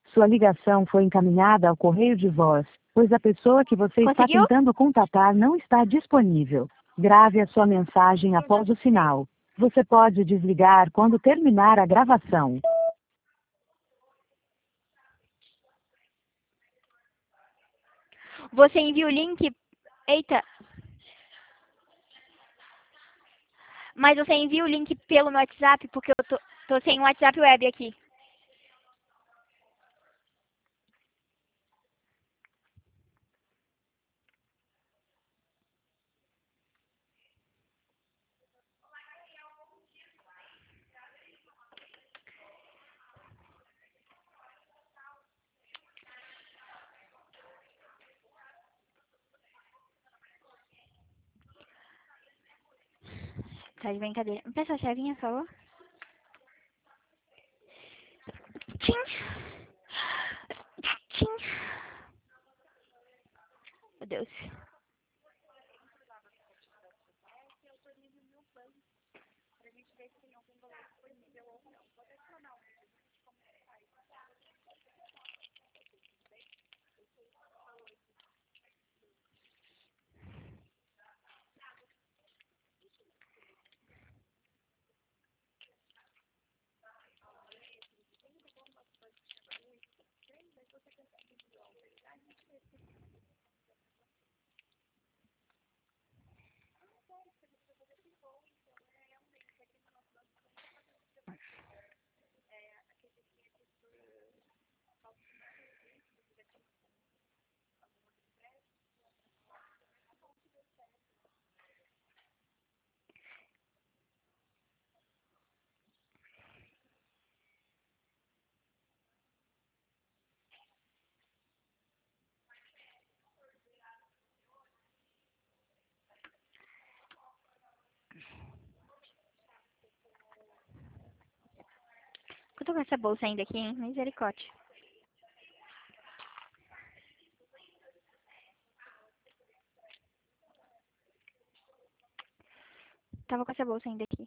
Sua ligação foi encaminhada ao correio de voz, pois a pessoa que você está Conseguiu? tentando contatar não está disponível. Grave a sua mensagem após o sinal. Você pode desligar quando terminar a gravação. Você envia o link. Eita. Mas você envia o link pelo meu WhatsApp, porque eu tô sem o WhatsApp web aqui. Tá de brincadeira. Me peça a chavinha, por favor. Tchim. Tchim. Meu Deus. Eu tô com essa bolsa ainda aqui, hein? Misericórdia. Tava com essa bolsa ainda aqui.